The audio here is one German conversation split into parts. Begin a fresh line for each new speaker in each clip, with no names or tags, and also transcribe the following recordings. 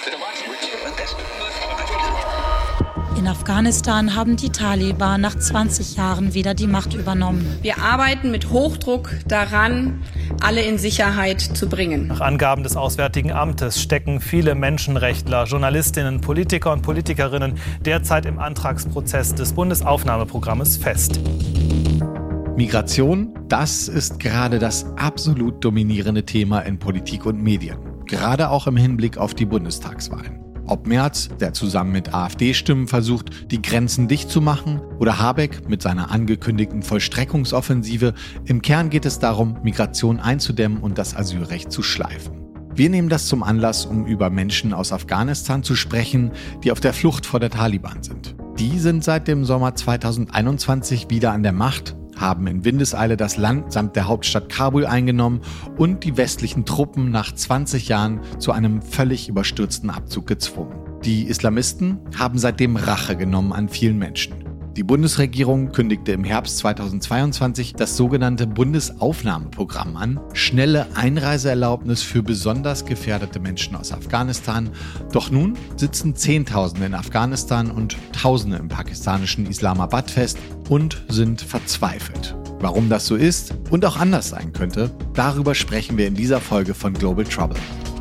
In Afghanistan haben die Taliban nach 20 Jahren wieder die Macht übernommen.
Wir arbeiten mit Hochdruck daran, alle in Sicherheit zu bringen.
Nach Angaben des Auswärtigen Amtes stecken viele Menschenrechtler, Journalistinnen, Politiker und Politikerinnen derzeit im Antragsprozess des Bundesaufnahmeprogrammes fest.
Migration, das ist gerade das absolut dominierende Thema in Politik und Medien. Gerade auch im Hinblick auf die Bundestagswahlen. Ob Merz, der zusammen mit AfD-Stimmen versucht, die Grenzen dicht zu machen, oder Habeck mit seiner angekündigten Vollstreckungsoffensive, im Kern geht es darum, Migration einzudämmen und das Asylrecht zu schleifen. Wir nehmen das zum Anlass, um über Menschen aus Afghanistan zu sprechen, die auf der Flucht vor der Taliban sind. Die sind seit dem Sommer 2021 wieder an der Macht, haben in Windeseile das Land samt der Hauptstadt Kabul eingenommen und die westlichen Truppen nach 20 Jahren zu einem völlig überstürzten Abzug gezwungen. Die Islamisten haben seitdem Rache genommen an vielen Menschen. Die Bundesregierung kündigte im Herbst 2022 das sogenannte Bundesaufnahmeprogramm an, schnelle Einreiseerlaubnis für besonders gefährdete Menschen aus Afghanistan. Doch nun sitzen Zehntausende in Afghanistan und Tausende im pakistanischen Islamabad fest und sind verzweifelt. Warum das so ist und auch anders sein könnte, darüber sprechen wir in dieser Folge von Global Trouble.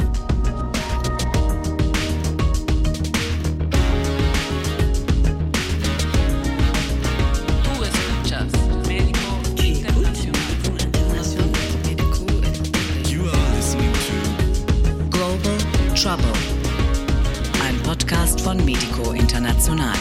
Trouble, ein Podcast von Medico International.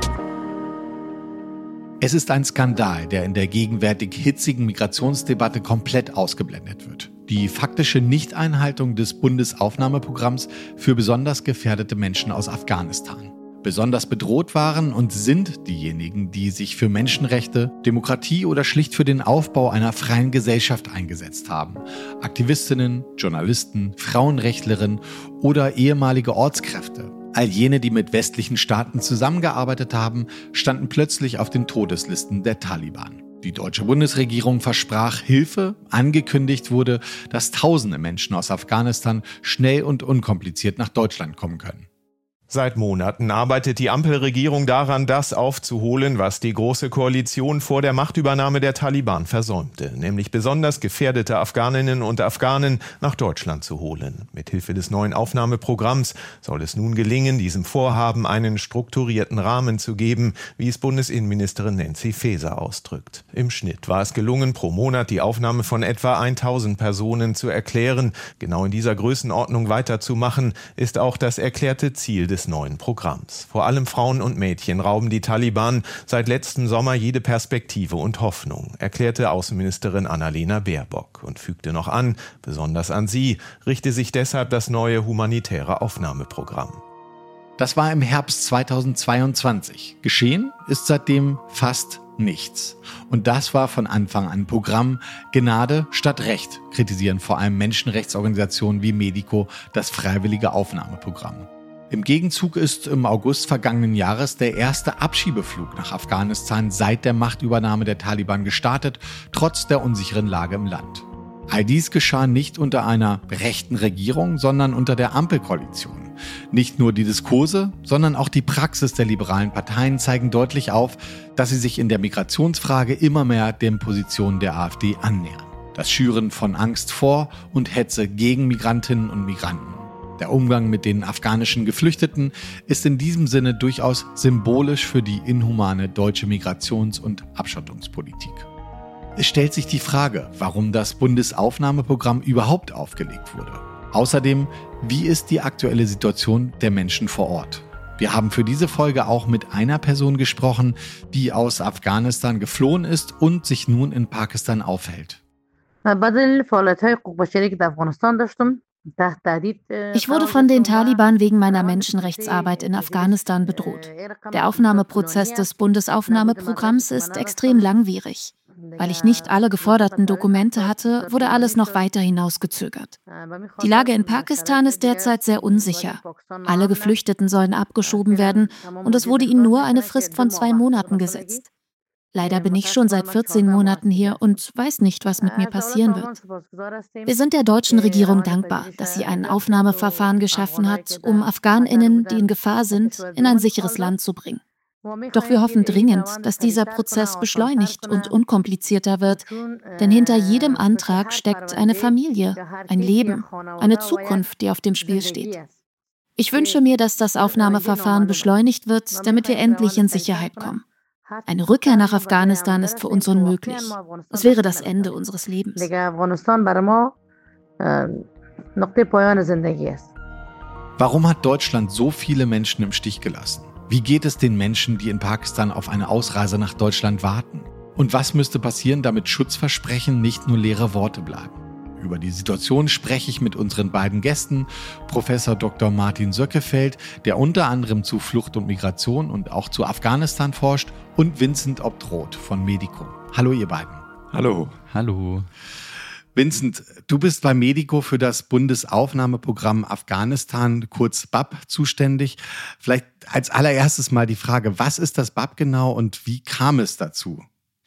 Es ist ein Skandal, der in der gegenwärtig hitzigen Migrationsdebatte komplett ausgeblendet wird. Die faktische Nichteinhaltung des Bundesaufnahmeprogramms für besonders gefährdete Menschen aus Afghanistan. Besonders bedroht waren und sind diejenigen, die sich für Menschenrechte, Demokratie oder schlicht für den Aufbau einer freien Gesellschaft eingesetzt haben. Aktivistinnen, Journalisten, Frauenrechtlerinnen oder ehemalige Ortskräfte. All jene, die mit westlichen Staaten zusammengearbeitet haben, standen plötzlich auf den Todeslisten der Taliban. Die deutsche Bundesregierung versprach Hilfe, angekündigt wurde, dass Tausende Menschen aus Afghanistan schnell und unkompliziert nach Deutschland kommen können.
Seit Monaten arbeitet die Ampelregierung daran, das aufzuholen, was die Große Koalition vor der Machtübernahme der Taliban versäumte, nämlich besonders gefährdete Afghaninnen und Afghanen nach Deutschland zu holen. Mithilfe des neuen Aufnahmeprogramms soll es nun gelingen, diesem Vorhaben einen strukturierten Rahmen zu geben, wie es Bundesinnenministerin Nancy Faeser ausdrückt. Im Schnitt war es gelungen, pro Monat die Aufnahme von etwa 1000 Personen zu erklären. Genau in dieser Größenordnung weiterzumachen, ist auch das erklärte Ziel des neuen Programms. Vor allem Frauen und Mädchen rauben die Taliban seit letztem Sommer jede Perspektive und Hoffnung, erklärte Außenministerin Annalena Baerbock und fügte noch an, besonders an sie richte sich deshalb das neue humanitäre Aufnahmeprogramm.
Das war im Herbst 2022. Geschehen ist seitdem fast nichts. Und das war von Anfang an Programm. Gnade statt Recht kritisieren vor allem Menschenrechtsorganisationen wie Medico das freiwillige Aufnahmeprogramm. Im Gegenzug ist im August vergangenen Jahres der erste Abschiebeflug nach Afghanistan seit der Machtübernahme der Taliban gestartet, trotz der unsicheren Lage im Land. All dies geschah nicht unter einer rechten Regierung, sondern unter der Ampelkoalition. Nicht nur die Diskurse, sondern auch die Praxis der liberalen Parteien zeigen deutlich auf, dass sie sich in der Migrationsfrage immer mehr den Positionen der AfD annähern. Das Schüren von Angst vor und Hetze gegen Migrantinnen und Migranten. Der Umgang mit den afghanischen Geflüchteten ist in diesem Sinne durchaus symbolisch für die inhumane deutsche Migrations- und Abschottungspolitik. Es stellt sich die Frage, warum das Bundesaufnahmeprogramm überhaupt aufgelegt wurde. Außerdem, wie ist die aktuelle Situation der Menschen vor Ort? Wir haben für diese Folge auch mit einer Person gesprochen, die aus Afghanistan geflohen ist und sich nun in Pakistan aufhält.
Ich wurde von den Taliban wegen meiner Menschenrechtsarbeit in Afghanistan bedroht. Der Aufnahmeprozess des Bundesaufnahmeprogramms ist extrem langwierig. Weil ich nicht alle geforderten Dokumente hatte, wurde alles noch weiter hinausgezögert. Die Lage in Pakistan ist derzeit sehr unsicher. Alle Geflüchteten sollen abgeschoben werden und es wurde ihnen nur eine Frist von 2 Monaten gesetzt. Leider bin ich schon seit 14 Monaten hier und weiß nicht, was mit mir passieren wird. Wir sind der deutschen Regierung dankbar, dass sie ein Aufnahmeverfahren geschaffen hat, um AfghanInnen, die in Gefahr sind, in ein sicheres Land zu bringen. Doch wir hoffen dringend, dass dieser Prozess beschleunigt und unkomplizierter wird, denn hinter jedem Antrag steckt eine Familie, ein Leben, eine Zukunft, die auf dem Spiel steht. Ich wünsche mir, dass das Aufnahmeverfahren beschleunigt wird, damit wir endlich in Sicherheit kommen. Eine Rückkehr nach Afghanistan ist für uns unmöglich. Es wäre das Ende unseres Lebens.
Warum hat Deutschland so viele Menschen im Stich gelassen? Wie geht es den Menschen, die in Pakistan auf eine Ausreise nach Deutschland warten? Und was müsste passieren, damit Schutzversprechen nicht nur leere Worte bleiben? Über die Situation spreche ich mit unseren beiden Gästen, Professor Dr. Martin Söckefeld, der unter anderem zu Flucht und Migration und auch zu Afghanistan forscht, und Vincent Obdroth von Medico. Hallo ihr beiden.
Hallo.
Hallo.
Vincent, du bist bei Medico für das Bundesaufnahmeprogramm Afghanistan, kurz BAP, zuständig. Vielleicht als allererstes mal die Frage, was ist das BAP genau und wie kam es dazu?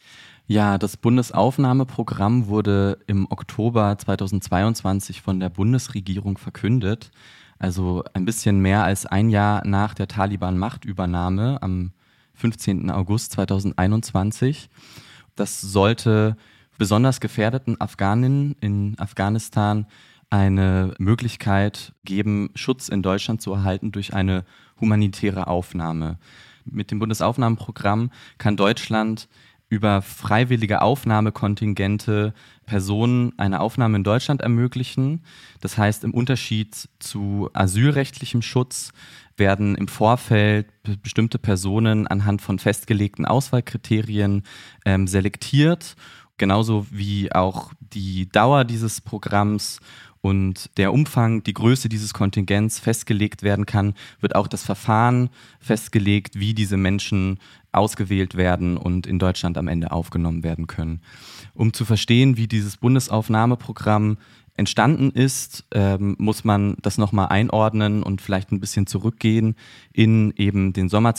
Ja, das Bundesaufnahmeprogramm wurde im Oktober 2022 von der Bundesregierung verkündet. Also ein bisschen mehr als ein Jahr nach der Taliban-Machtübernahme am 15. August 2021. Das sollte besonders gefährdeten Afghaninnen in Afghanistan eine Möglichkeit geben, Schutz in Deutschland zu erhalten durch eine humanitäre Aufnahme. Mit dem Bundesaufnahmeprogramm kann Deutschland über freiwillige Aufnahmekontingente Personen eine Aufnahme in Deutschland ermöglichen. Das heißt, im Unterschied zu asylrechtlichem Schutz werden im Vorfeld bestimmte Personen anhand von festgelegten Auswahlkriterien selektiert, genauso wie auch die Dauer dieses Programms und der Umfang, die Größe dieses Kontingents festgelegt werden kann, wird auch das Verfahren festgelegt, wie diese Menschen ausgewählt werden und in Deutschland am Ende aufgenommen werden können. Um zu verstehen, wie dieses Bundesaufnahmeprogramm entstanden ist, muss man das nochmal einordnen und vielleicht ein bisschen zurückgehen in eben den Sommer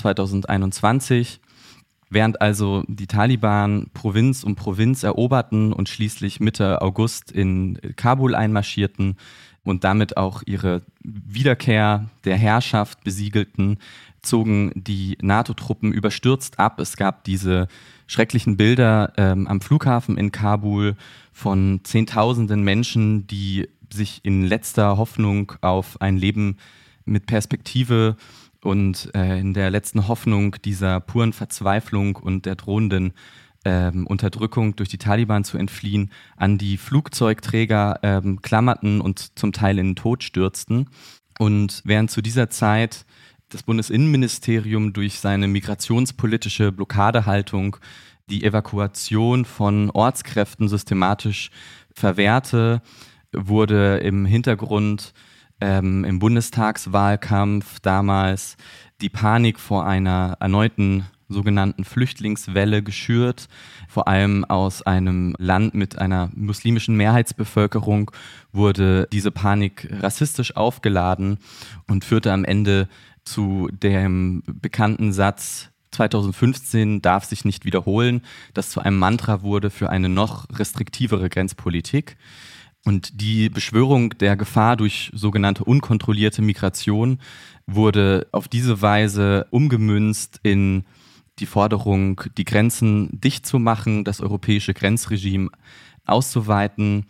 2021. Während also die Taliban Provinz um Provinz eroberten und schließlich Mitte August in Kabul einmarschierten und damit auch ihre Wiederkehr der Herrschaft besiegelten, zogen die NATO-Truppen überstürzt ab. Es gab diese schrecklichen Bilder am Flughafen in Kabul von Zehntausenden Menschen, die sich in letzter Hoffnung auf ein Leben mit Perspektive und in der letzten Hoffnung dieser puren Verzweiflung und der drohenden Unterdrückung durch die Taliban zu entfliehen, an die Flugzeugträger klammerten und zum Teil in den Tod stürzten. Und während zu dieser Zeit das Bundesinnenministerium durch seine migrationspolitische Blockadehaltung die Evakuation von Ortskräften systematisch verwehrte, wurde im Hintergrund im Bundestagswahlkampf damals die Panik vor einer erneuten sogenannten Flüchtlingswelle geschürt. Vor allem aus einem Land mit einer muslimischen Mehrheitsbevölkerung wurde diese Panik rassistisch aufgeladen und führte am Ende zu dem bekannten Satz: 2015 darf sich nicht wiederholen, das zu einem Mantra wurde für eine noch restriktivere Grenzpolitik. Und die Beschwörung der Gefahr durch sogenannte unkontrollierte Migration wurde auf diese Weise umgemünzt in die Forderung, die Grenzen dicht zu machen, das europäische Grenzregime auszuweiten.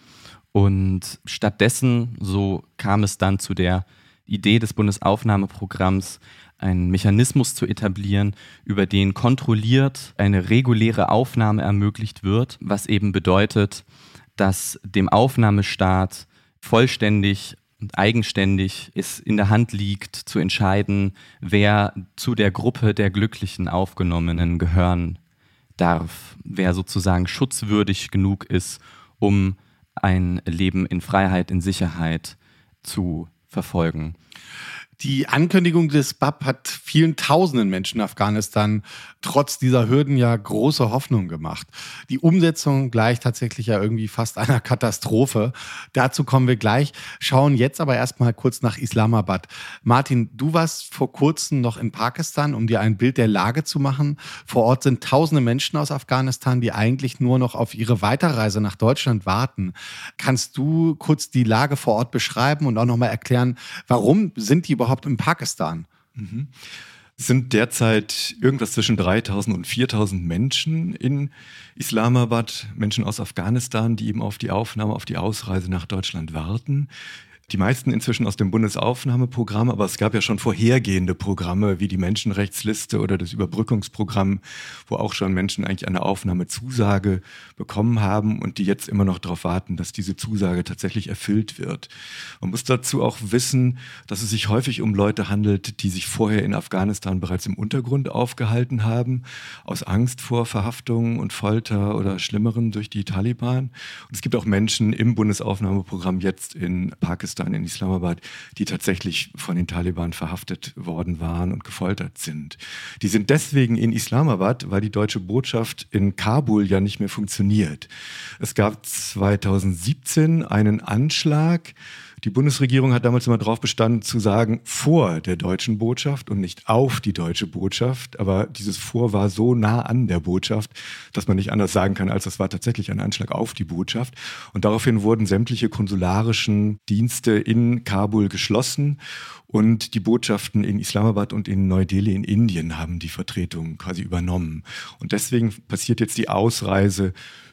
Und stattdessen, so kam es dann zu der Idee des Bundesaufnahmeprogramms, einen Mechanismus zu etablieren, über den kontrolliert eine reguläre Aufnahme ermöglicht wird, was eben bedeutet, dass dem Aufnahmestaat vollständig und eigenständig es in der Hand liegt, zu entscheiden, wer zu der Gruppe der glücklichen Aufgenommenen gehören darf, wer sozusagen schutzwürdig genug ist, um ein Leben in Freiheit, in Sicherheit zu verfolgen.
Die Ankündigung des BAP hat vielen tausenden Menschen in Afghanistan trotz dieser Hürden ja große Hoffnung gemacht. Die Umsetzung gleicht tatsächlich ja irgendwie fast einer Katastrophe. Dazu kommen wir gleich, schauen jetzt aber erstmal kurz nach Islamabad. Martin, du warst vor kurzem noch in Pakistan, um dir ein Bild der Lage zu machen. Vor Ort sind tausende Menschen aus Afghanistan, die eigentlich nur noch auf ihre Weiterreise nach Deutschland warten. Kannst du kurz die Lage vor Ort beschreiben und auch nochmal erklären, warum sind die überhaupt in Pakistan?
Es sind derzeit irgendwas zwischen 3.000 und 4.000 Menschen in Islamabad, Menschen aus Afghanistan, die eben auf die Aufnahme, auf die Ausreise nach Deutschland warten. Die meisten inzwischen aus dem Bundesaufnahmeprogramm, aber es gab ja schon vorhergehende Programme wie die Menschenrechtsliste oder das Überbrückungsprogramm, wo auch schon Menschen eigentlich eine Aufnahmezusage bekommen haben und die jetzt immer noch darauf warten, dass diese Zusage tatsächlich erfüllt wird. Man muss dazu auch wissen, dass es sich häufig um Leute handelt, die sich vorher in Afghanistan bereits im Untergrund aufgehalten haben, aus Angst vor Verhaftungen und Folter oder Schlimmerem durch die Taliban. Und es gibt auch Menschen im Bundesaufnahmeprogramm jetzt in Pakistan, in Islamabad, die tatsächlich von den Taliban verhaftet worden waren und gefoltert sind. Die sind deswegen in Islamabad, weil die deutsche Botschaft in Kabul ja nicht mehr funktioniert. Es gab 2017 einen Anschlag. Die Bundesregierung hat damals immer darauf bestanden, zu sagen, vor der deutschen Botschaft und nicht auf die deutsche Botschaft. Aber dieses Vor war so nah an der Botschaft, dass man nicht anders sagen kann, als das war tatsächlich ein Anschlag auf die Botschaft. Und daraufhin wurden sämtliche konsularischen Dienste in Kabul geschlossen. Und die Botschaften in Islamabad und in Neu-Delhi in Indien haben die Vertretung quasi übernommen. Und deswegen passiert jetzt die Ausreise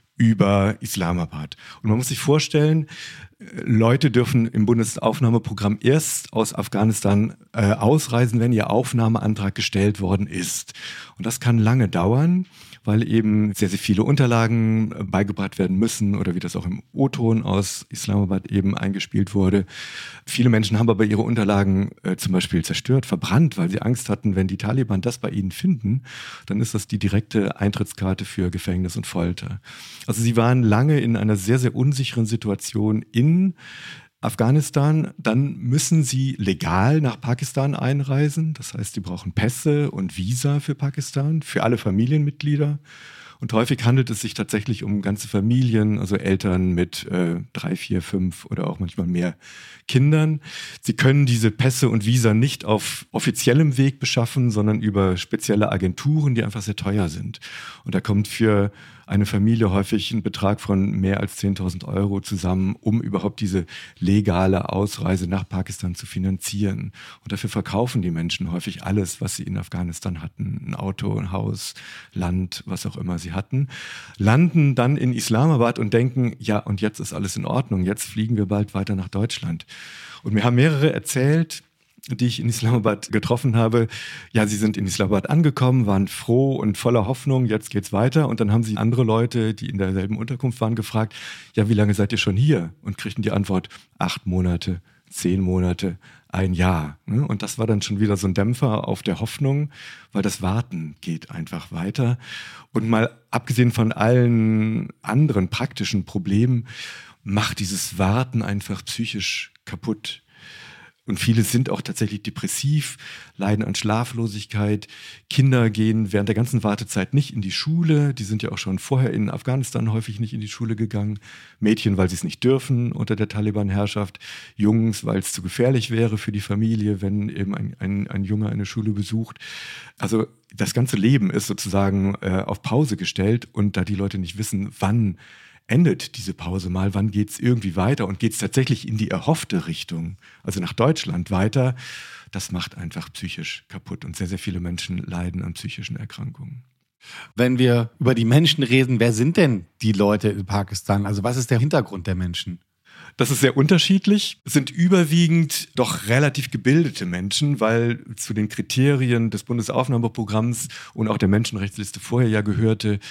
über Islamabad. Und man muss sich vorstellen, Leute dürfen im Bundesaufnahmeprogramm erst aus Afghanistan ausreisen, wenn ihr Aufnahmeantrag gestellt worden ist. Und das kann lange dauern, weil eben sehr, sehr viele Unterlagen beigebracht werden müssen oder wie das auch im O-Ton aus Islamabad eben eingespielt wurde. Viele Menschen haben aber ihre Unterlagen zum Beispiel zerstört, verbrannt, weil sie Angst hatten, wenn die Taliban das bei ihnen finden, dann ist das die direkte Eintrittskarte für Gefängnis und Folter. Also sie waren lange in einer sehr, sehr unsicheren Situation in Afghanistan, dann müssen sie legal nach Pakistan einreisen. Das heißt, sie brauchen Pässe und Visa für Pakistan, für alle Familienmitglieder. Und häufig handelt es sich tatsächlich um ganze Familien, also Eltern mit 3, 4, 5 oder auch manchmal mehr Kindern. Sie können diese Pässe und Visa nicht auf offiziellem Weg beschaffen, sondern über spezielle Agenturen, die einfach sehr teuer sind. Und da kommt für eine Familie häufig ein Betrag von mehr als 10.000 Euro zusammen, um überhaupt diese legale Ausreise nach Pakistan zu finanzieren. Und dafür verkaufen die Menschen häufig alles, was sie in Afghanistan hatten. Ein Auto, ein Haus, Land, was auch immer sie hatten. Landen dann in Islamabad und denken, ja, und jetzt ist alles in Ordnung. Jetzt fliegen wir bald weiter nach Deutschland. Und mir haben mehrere erzählt, die ich in Islamabad getroffen habe, ja, sie sind in Islamabad angekommen, waren froh und voller Hoffnung, jetzt geht's weiter. Und dann haben sie andere Leute, die in derselben Unterkunft waren, gefragt, ja, wie lange seid ihr schon hier? Und kriegten die Antwort, 8 Monate, 10 Monate, 1 Jahr. Und das war dann schon wieder so ein Dämpfer auf der Hoffnung, weil das Warten geht einfach weiter. Und mal abgesehen von allen anderen praktischen Problemen, macht dieses Warten einfach psychisch kaputt. Und viele sind auch tatsächlich depressiv, leiden an Schlaflosigkeit. Kinder gehen während der ganzen Wartezeit nicht in die Schule. Die sind ja auch schon vorher in Afghanistan häufig nicht in die Schule gegangen. Mädchen, weil sie es nicht dürfen unter der Taliban-Herrschaft. Jungs, weil es zu gefährlich wäre für die Familie, wenn eben ein Junge eine Schule besucht. Also das ganze Leben ist sozusagen auf Pause gestellt. Und da die Leute nicht wissen, wann endet diese Pause mal, wann geht es irgendwie weiter und geht es tatsächlich in die erhoffte Richtung, also nach Deutschland weiter, das macht einfach psychisch kaputt und sehr, sehr viele Menschen leiden an psychischen Erkrankungen.
Wenn wir über die Menschen reden, wer sind denn die Leute in Pakistan? Also was ist der Hintergrund der Menschen?
Das ist sehr unterschiedlich. Es sind überwiegend doch relativ gebildete Menschen, weil zu den Kriterien des Bundesaufnahmeprogramms und auch der Menschenrechtsliste vorher ja gehörte,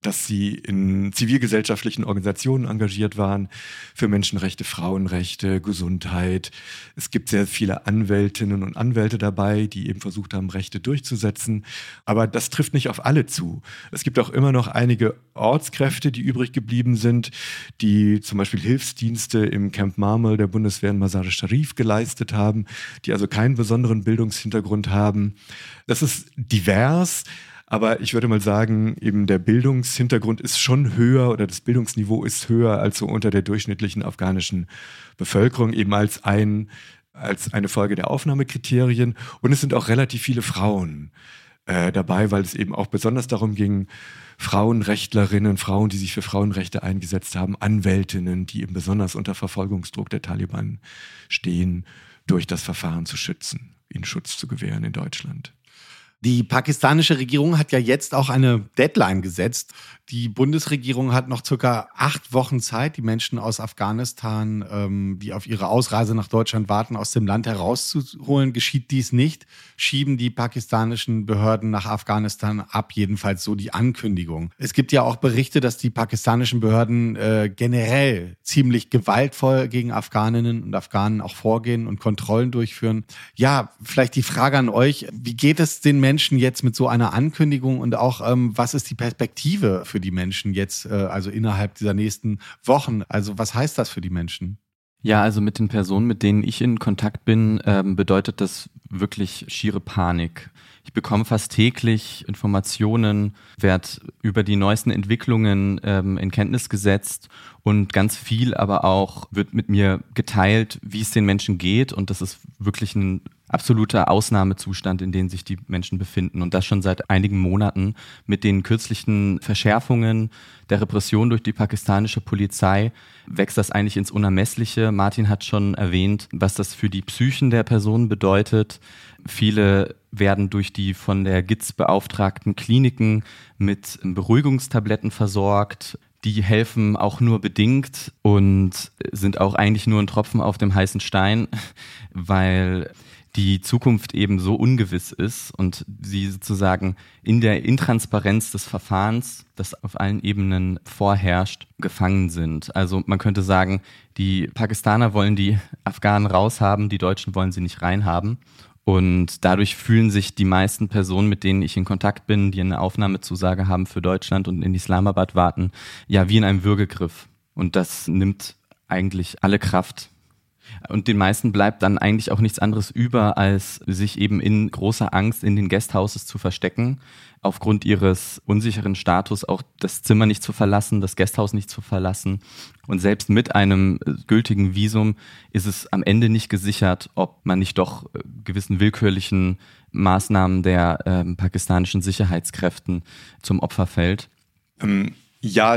dass sie in zivilgesellschaftlichen Organisationen engagiert waren für Menschenrechte, Frauenrechte, Gesundheit. Es gibt sehr viele Anwältinnen und Anwälte dabei, die eben versucht haben, Rechte durchzusetzen. Aber das trifft nicht auf alle zu. Es gibt auch immer noch einige Ortskräfte, die übrig geblieben sind, die zum Beispiel Hilfsdienste im Camp Marmel der Bundeswehr in Mazar-e-Sharif geleistet haben, die also keinen besonderen Bildungshintergrund haben. Das ist divers. Aber ich würde mal sagen, eben der Bildungshintergrund ist schon höher oder das Bildungsniveau ist höher als so unter der durchschnittlichen afghanischen Bevölkerung, eben als eine Folge der Aufnahmekriterien. Und es sind auch relativ viele Frauen dabei, weil es eben auch besonders darum ging, Frauenrechtlerinnen, Frauen, die sich für Frauenrechte eingesetzt haben, Anwältinnen, die eben besonders unter Verfolgungsdruck der Taliban stehen, durch das Verfahren zu schützen, ihnen Schutz zu gewähren in Deutschland.
Die pakistanische Regierung hat ja jetzt auch eine Deadline gesetzt. Die Bundesregierung hat noch circa 8 Wochen Zeit, die Menschen aus Afghanistan, die auf ihre Ausreise nach Deutschland warten, aus dem Land herauszuholen. Geschieht dies nicht, schieben die pakistanischen Behörden nach Afghanistan ab, jedenfalls so die Ankündigung. Es gibt ja auch Berichte, dass die pakistanischen Behörden generell ziemlich gewaltvoll gegen Afghaninnen und Afghanen auch vorgehen und Kontrollen durchführen. Ja, vielleicht die Frage an euch, wie geht es den Menschen jetzt mit so einer Ankündigung und auch, was ist die Perspektive für die Menschen jetzt, also innerhalb dieser nächsten Wochen? Also was heißt das für die Menschen?
Ja, also mit den Personen, mit denen ich in Kontakt bin, bedeutet das wirklich schiere Panik. Ich bekomme fast täglich Informationen, werde über die neuesten Entwicklungen in Kenntnis gesetzt und ganz viel aber auch wird mit mir geteilt, wie es den Menschen geht, und das ist wirklich ein absoluter Ausnahmezustand, in dem sich die Menschen befinden, und das schon seit einigen Monaten. Mit den kürzlichen Verschärfungen der Repression durch die pakistanische Polizei wächst das eigentlich ins Unermessliche. Martin hat schon erwähnt, was das für die Psychen der Personen bedeutet. Viele werden durch die von der GIZ beauftragten Kliniken mit Beruhigungstabletten versorgt. Die helfen auch nur bedingt und sind auch eigentlich nur ein Tropfen auf dem heißen Stein, weil die Zukunft eben so ungewiss ist und sie sozusagen in der Intransparenz des Verfahrens, das auf allen Ebenen vorherrscht, gefangen sind. Also man könnte sagen, die Pakistaner wollen die Afghanen raushaben, die Deutschen wollen sie nicht reinhaben. Und dadurch fühlen sich die meisten Personen, mit denen ich in Kontakt bin, die eine Aufnahmezusage haben für Deutschland und in Islamabad warten, ja, wie in einem Würgegriff. Und das nimmt eigentlich alle Kraft. Und den meisten bleibt dann eigentlich auch nichts anderes über, als sich eben in großer Angst in den Guesthouses zu verstecken, aufgrund ihres unsicheren Status auch das Zimmer nicht zu verlassen, das Guesthouse nicht zu verlassen. Und selbst mit einem gültigen Visum ist es am Ende nicht gesichert, ob man nicht doch gewissen willkürlichen Maßnahmen der pakistanischen Sicherheitskräften zum Opfer fällt.
Ja,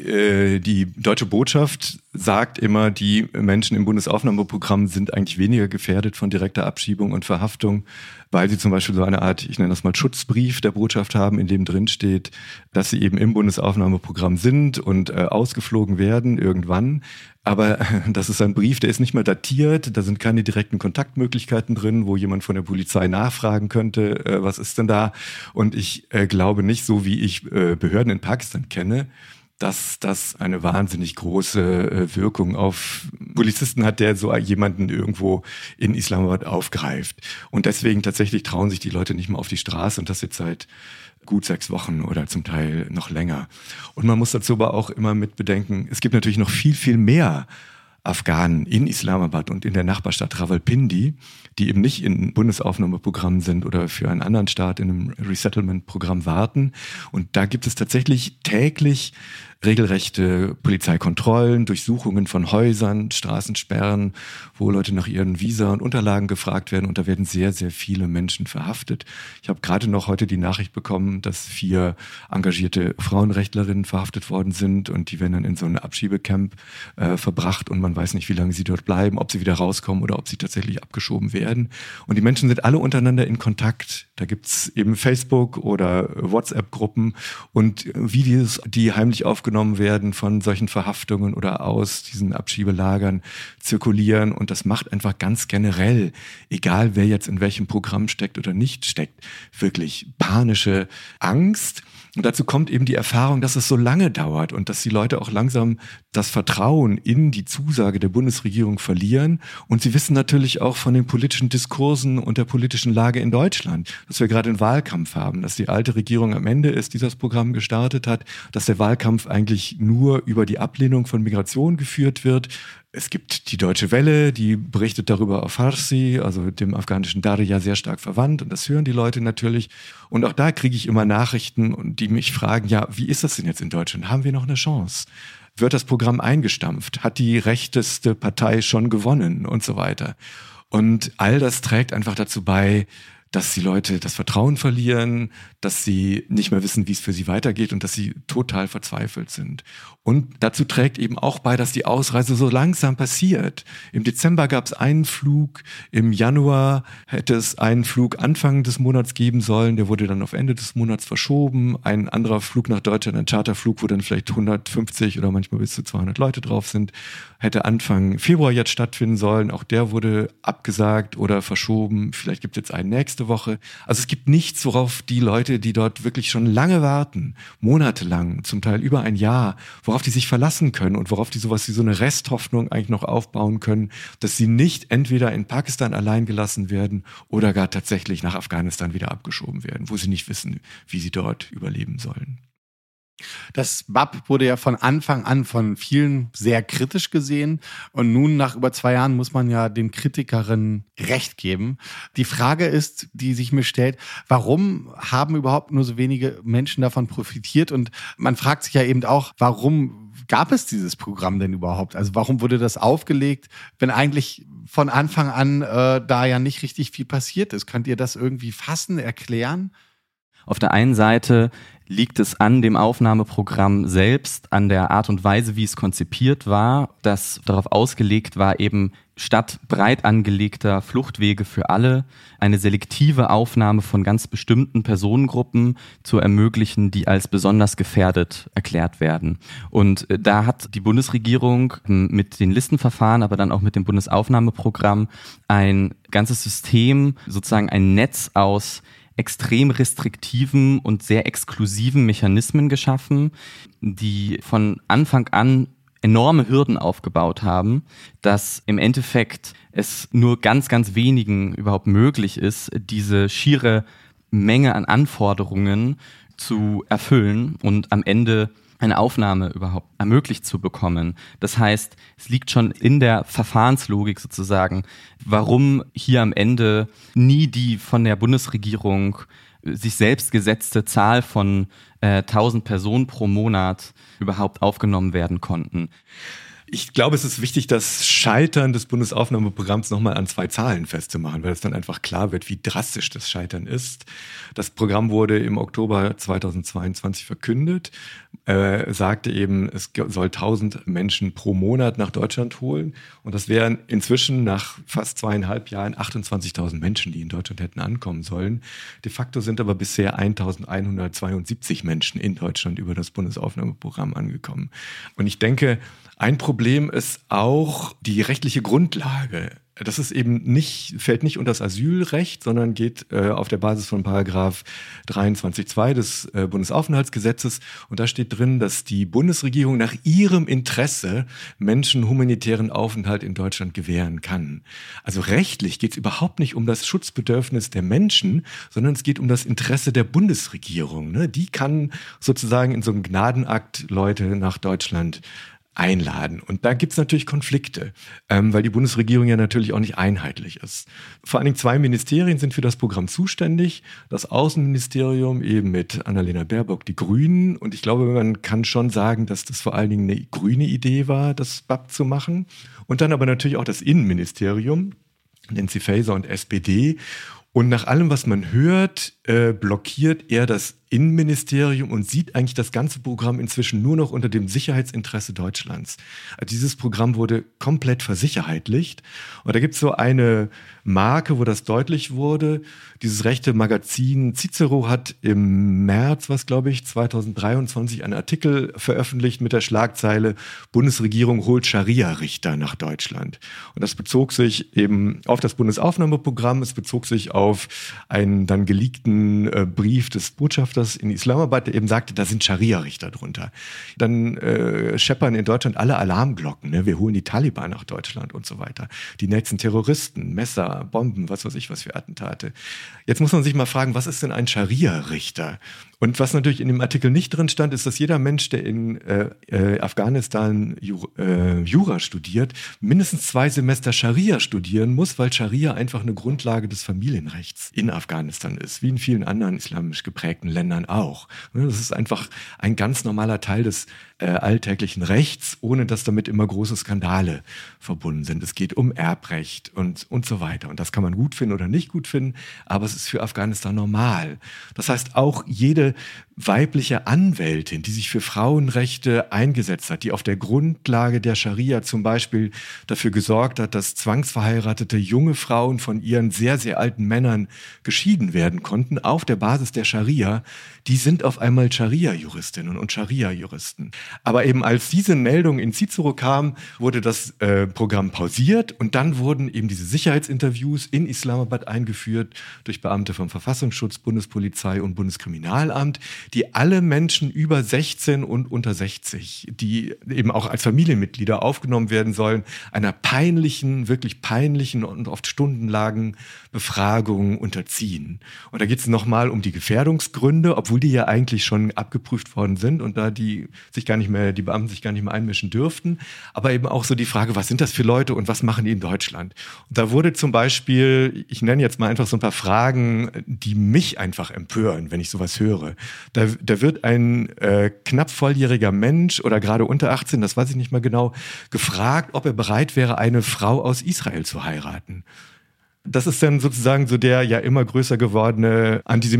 die deutsche Botschaft sagt immer, die Menschen im Bundesaufnahmeprogramm sind eigentlich weniger gefährdet von direkter Abschiebung und Verhaftung, weil sie zum Beispiel so eine Art, ich nenne das mal Schutzbrief der Botschaft haben, in dem drin steht, dass sie eben im Bundesaufnahmeprogramm sind und ausgeflogen werden irgendwann. Aber das ist ein Brief, der ist nicht mal datiert, da sind keine direkten Kontaktmöglichkeiten drin, wo jemand von der Polizei nachfragen könnte, was ist denn da? Und ich glaube nicht, so wie ich Behörden in Pakistan kenne, dass das eine wahnsinnig große Wirkung auf Polizisten hat, der so jemanden irgendwo in Islamabad aufgreift. Und deswegen tatsächlich trauen sich die Leute nicht mehr auf die Straße, und das jetzt seit gut 6 Wochen oder zum Teil noch länger. Und man muss dazu aber auch immer mit bedenken, es gibt natürlich noch viel, viel mehr Afghanen in Islamabad und in der Nachbarstadt Rawalpindi, die eben nicht in Bundesaufnahmeprogrammen sind oder für einen anderen Staat in einem Resettlement-Programm warten. Und da gibt es tatsächlich täglich regelrechte Polizeikontrollen, Durchsuchungen von Häusern, Straßensperren, wo Leute nach ihren Visa und Unterlagen gefragt werden. Und da werden sehr, sehr viele Menschen verhaftet. Ich habe gerade noch heute die Nachricht bekommen, dass 4 engagierte Frauenrechtlerinnen verhaftet worden sind, und die werden dann in so ein Abschiebecamp verbracht, und man weiß nicht, wie lange sie dort bleiben, ob sie wieder rauskommen oder ob sie tatsächlich abgeschoben werden. Und die Menschen sind alle untereinander in Kontakt. Da gibt's eben Facebook- oder WhatsApp-Gruppen und Videos, die heimlich aufgenommen werden von solchen Verhaftungen oder aus diesen Abschiebelagern zirkulieren. Und das macht einfach ganz generell, egal wer jetzt in welchem Programm steckt oder nicht steckt, wirklich panische Angst. Und dazu kommt eben die Erfahrung, dass es so lange dauert und dass die Leute auch langsam das Vertrauen in die Zusage der Bundesregierung verlieren. Und sie wissen natürlich auch von den politischen Diskursen und der politischen Lage in Deutschland, dass wir gerade einen Wahlkampf haben, dass die alte Regierung am Ende ist, die das Programm gestartet hat, dass der Wahlkampf eigentlich nur über die Ablehnung von Migration geführt wird. Es gibt die Deutsche Welle, die berichtet darüber auf Farsi, also dem afghanischen Darija sehr stark verwandt. Und das hören die Leute natürlich. Und auch da kriege ich immer Nachrichten, die mich fragen, ja, wie ist das denn jetzt in Deutschland? Haben wir noch eine Chance? Wird das Programm eingestampft? Hat die rechteste Partei schon gewonnen? Und so weiter. Und all das trägt einfach dazu bei, dass die Leute das Vertrauen verlieren, dass sie nicht mehr wissen, wie es für sie weitergeht und dass sie total verzweifelt sind. Und dazu trägt eben auch bei, dass die Ausreise so langsam passiert. Im Dezember gab es einen Flug, im Januar hätte es einen Flug Anfang des Monats geben sollen, der wurde dann auf Ende des Monats verschoben. Ein anderer Flug nach Deutschland, ein Charterflug, wo dann vielleicht 150 oder manchmal bis zu 200 Leute drauf sind, hätte Anfang Februar jetzt stattfinden sollen. Auch der wurde abgesagt oder verschoben. Vielleicht gibt es jetzt einen nächste Woche. Also es gibt nichts, worauf die Leute, die dort wirklich schon lange warten, monatelang, zum Teil über ein Jahr, worauf die sich verlassen können und worauf die sowas wie so eine Resthoffnung eigentlich noch aufbauen können, dass sie nicht entweder in Pakistan allein gelassen werden oder gar tatsächlich nach Afghanistan wieder abgeschoben werden, wo sie nicht wissen, wie sie dort überleben sollen.
Das BAP wurde ja von Anfang an von vielen sehr kritisch gesehen und nun nach über 2 Jahren muss man ja den Kritikerinnen Recht geben. Die Frage ist, die sich mir stellt, warum haben überhaupt nur so wenige Menschen davon profitiert? Und man fragt sich ja eben auch, warum gab es dieses Programm denn überhaupt? Also warum wurde das aufgelegt, wenn eigentlich von Anfang an da ja nicht richtig viel passiert ist? Könnt ihr das irgendwie fassen, erklären?
Auf der einen Seite liegt es an dem Aufnahmeprogramm selbst, an der Art und Weise, wie es konzipiert war, das darauf ausgelegt war, eben statt breit angelegter Fluchtwege für alle eine selektive Aufnahme von ganz bestimmten Personengruppen zu ermöglichen, die als besonders gefährdet erklärt werden. Und da hat die Bundesregierung mit den Listenverfahren, aber dann auch mit dem Bundesaufnahmeprogramm ein ganzes System, sozusagen ein Netz aus extrem restriktiven und sehr exklusiven Mechanismen geschaffen, die von Anfang an enorme Hürden aufgebaut haben, dass im Endeffekt es nur ganz, ganz wenigen überhaupt möglich ist, diese schiere Menge an Anforderungen zu erfüllen und am Ende eine Aufnahme überhaupt ermöglicht zu bekommen. Das heißt, es liegt schon in der Verfahrenslogik sozusagen, warum hier am Ende nie die von der Bundesregierung sich selbst gesetzte Zahl von 1000 Personen pro Monat überhaupt aufgenommen werden konnten.
Ich glaube, es ist wichtig, das Scheitern des Bundesaufnahmeprogramms nochmal an 2 Zahlen festzumachen, weil es dann einfach klar wird, wie drastisch das Scheitern ist. Das Programm wurde im Oktober 2022 verkündet, sagte eben, es soll 1000 Menschen pro Monat nach Deutschland holen. Und das wären inzwischen nach fast 2,5 Jahren 28.000 Menschen, die in Deutschland hätten ankommen sollen. De facto sind aber bisher 1.172 Menschen in Deutschland über das Bundesaufnahmeprogramm angekommen. Und ich denke, ein Problem ist auch die rechtliche Grundlage. Das ist eben fällt nicht unter das Asylrecht, sondern geht auf der Basis von Paragraph 23.2 des Bundesaufenthaltsgesetzes. Und da steht drin, dass die Bundesregierung nach ihrem Interesse Menschen humanitären Aufenthalt in Deutschland gewähren kann. Also rechtlich geht es überhaupt nicht um das Schutzbedürfnis der Menschen, sondern es geht um das Interesse der Bundesregierung. Ne? Die kann sozusagen in so einem Gnadenakt Leute nach Deutschland einladen. Und da gibt's natürlich Konflikte, weil die Bundesregierung ja natürlich auch nicht einheitlich ist. Vor allen Dingen 2 Ministerien sind für das Programm zuständig. Das Außenministerium eben mit Annalena Baerbock, die Grünen. Und ich glaube, man kann schon sagen, dass das vor allen Dingen eine grüne Idee war, das BAP zu machen. Und dann aber natürlich auch das Innenministerium, Nancy Faeser und SPD. Und nach allem, was man hört, blockiert er das Innenministerium und sieht eigentlich das ganze Programm inzwischen nur noch unter dem Sicherheitsinteresse Deutschlands. Also dieses Programm wurde komplett versicherheitlicht. Und da gibt es so eine Marke, wo das deutlich wurde. Dieses rechte Magazin Cicero hat im März, 2023, einen Artikel veröffentlicht mit der Schlagzeile Bundesregierung holt Scharia-Richter nach Deutschland. Und das bezog sich eben auf das Bundesaufnahmeprogramm. Es bezog sich auf einen dann geleakten Brief des Botschafters Innenministers in Islamabad, der eben sagte, da sind Scharia-Richter drunter. Dann scheppern in Deutschland alle Alarmglocken. Ne? Wir holen die Taliban nach Deutschland und so weiter. Die nächsten Terroristen, Messer, Bomben, was weiß ich, was für Attentate. Jetzt muss man sich mal fragen, was ist denn ein Scharia-Richter? Und was natürlich in dem Artikel nicht drin stand, ist, dass jeder Mensch, der in Afghanistan Jura studiert, mindestens 2 Semester Scharia studieren muss, weil Scharia einfach eine Grundlage des Familienrechts in Afghanistan ist, wie in vielen anderen islamisch geprägten Ländern auch. Das ist einfach ein ganz normaler Teil des alltäglichen Rechts, ohne dass damit immer große Skandale verbunden sind. Es geht um Erbrecht und so weiter. Und das kann man gut finden oder nicht gut finden, aber es ist für Afghanistan normal. Das heißt, auch jede weibliche Anwältin, die sich für Frauenrechte eingesetzt hat, die auf der Grundlage der Scharia zum Beispiel dafür gesorgt hat, dass zwangsverheiratete junge Frauen von ihren sehr, sehr alten Männern geschieden werden konnten, auf der Basis der Scharia, die sind auf einmal Scharia-Juristinnen und Scharia-Juristen. Aber eben als diese Meldung in Cicero kam, wurde das Programm pausiert und dann wurden eben diese Sicherheitsinterviews in Islamabad eingeführt durch Beamte vom Verfassungsschutz, Bundespolizei und Bundeskriminalamt, die alle Menschen über 16 und unter 60, die eben auch als Familienmitglieder aufgenommen werden sollen, einer peinlichen, wirklich peinlichen und oft stundenlangen Befragung unterziehen. Und da geht es nochmal um die Gefährdungsgründe, obwohl die ja eigentlich schon abgeprüft worden sind und da die Beamten sich gar nicht mehr einmischen dürften. Aber eben auch so die Frage, was sind das für Leute und was machen die in Deutschland? Und da wurde zum Beispiel, ich nenne jetzt mal einfach so ein paar Fragen, die mich einfach empören, wenn ich sowas höre. Da wird ein knapp volljähriger Mensch oder gerade unter 18, das weiß ich nicht mal genau, gefragt, ob er bereit wäre, eine Frau aus Israel zu heiraten. Das ist dann sozusagen so der ja immer größer gewordene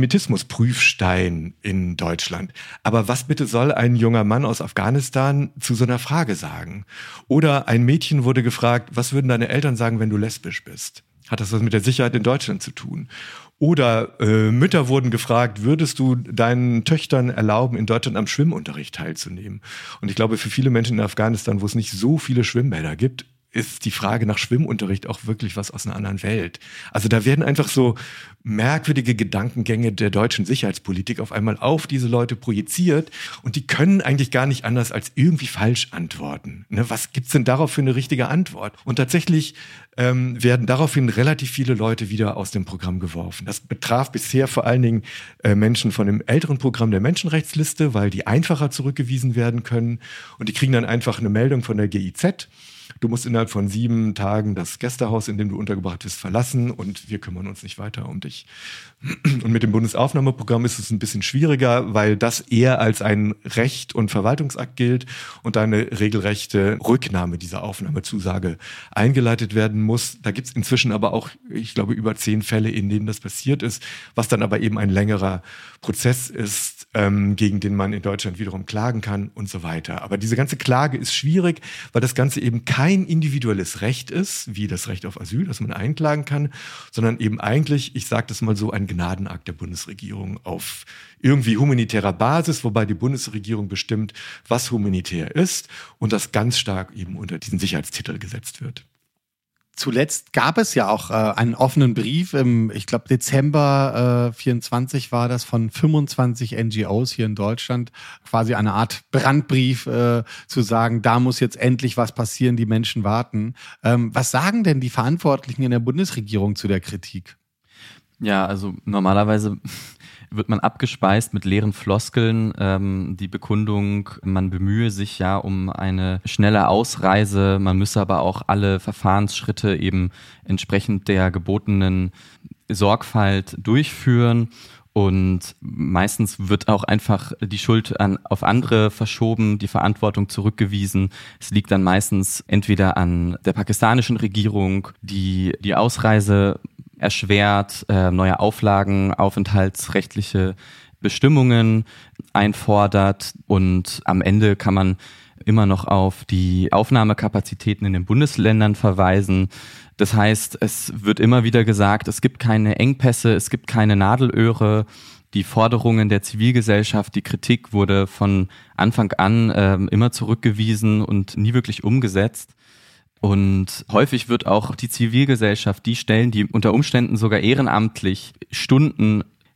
Antisemitismus-Prüfstein in Deutschland. Aber was bitte soll ein junger Mann aus Afghanistan zu so einer Frage sagen? Oder ein Mädchen wurde gefragt, was würden deine Eltern sagen, wenn du lesbisch bist? Hat das was mit der Sicherheit in Deutschland zu tun? Oder Mütter wurden gefragt, würdest du deinen Töchtern erlauben, in Deutschland am Schwimmunterricht teilzunehmen? Und ich glaube, für viele Menschen in Afghanistan, wo es nicht so viele Schwimmbäder gibt, ist die Frage nach Schwimmunterricht auch wirklich was aus einer anderen Welt. Also da werden einfach so merkwürdige Gedankengänge der deutschen Sicherheitspolitik auf einmal auf diese Leute projiziert und die können eigentlich gar nicht anders als irgendwie falsch antworten. Ne? Was gibt's denn darauf für eine richtige Antwort? Und tatsächlich werden daraufhin relativ viele Leute wieder aus dem Programm geworfen. Das betraf bisher vor allen Dingen Menschen von dem älteren Programm der Menschenrechtsliste, weil die einfacher zurückgewiesen werden können und die kriegen dann einfach eine Meldung von der GIZ. Du musst innerhalb von 7 Tagen das Gästehaus, in dem du untergebracht bist, verlassen und wir kümmern uns nicht weiter um dich. Und mit dem Bundesaufnahmeprogramm ist es ein bisschen schwieriger, weil das eher als ein Recht und Verwaltungsakt gilt und eine regelrechte Rücknahme dieser Aufnahmezusage eingeleitet werden muss. Da gibt es inzwischen aber auch, ich glaube, über 10 Fälle, in denen das passiert ist, was dann aber eben ein längerer Prozess ist, gegen den man in Deutschland wiederum klagen kann und so weiter. Aber diese ganze Klage ist schwierig, weil das Ganze eben kein individuelles Recht ist, wie das Recht auf Asyl, das man einklagen kann, sondern eben eigentlich, ich sage das mal so, ein Gnadenakt der Bundesregierung auf irgendwie humanitärer Basis, wobei die Bundesregierung bestimmt, was humanitär ist und das ganz stark eben unter diesen Sicherheitstitel gesetzt wird.
Zuletzt gab es ja auch einen offenen Brief im, ich glaube, Dezember 24 war das, von 25 NGOs hier in Deutschland. Quasi eine Art Brandbrief zu sagen, da muss jetzt endlich was passieren, die Menschen warten. Was sagen denn die Verantwortlichen in der Bundesregierung zu der Kritik?
Ja, also normalerweise wird man abgespeist mit leeren Floskeln, die Bekundung, man bemühe sich ja um eine schnelle Ausreise, man müsse aber auch alle Verfahrensschritte eben entsprechend der gebotenen Sorgfalt durchführen. Und meistens wird auch einfach die Schuld auf andere verschoben, die Verantwortung zurückgewiesen. Es liegt dann meistens entweder an der pakistanischen Regierung, die die Ausreise erschwert, neue Auflagen, aufenthaltsrechtliche Bestimmungen einfordert und am Ende kann man immer noch auf die Aufnahmekapazitäten in den Bundesländern verweisen. Das heißt, es wird immer wieder gesagt, es gibt keine Engpässe, es gibt keine Nadelöhre. Die Forderungen der Zivilgesellschaft, die Kritik wurde von Anfang an immer zurückgewiesen und nie wirklich umgesetzt. Und häufig wird auch die Zivilgesellschaft, die Stellen, die unter Umständen sogar ehrenamtlich Stunden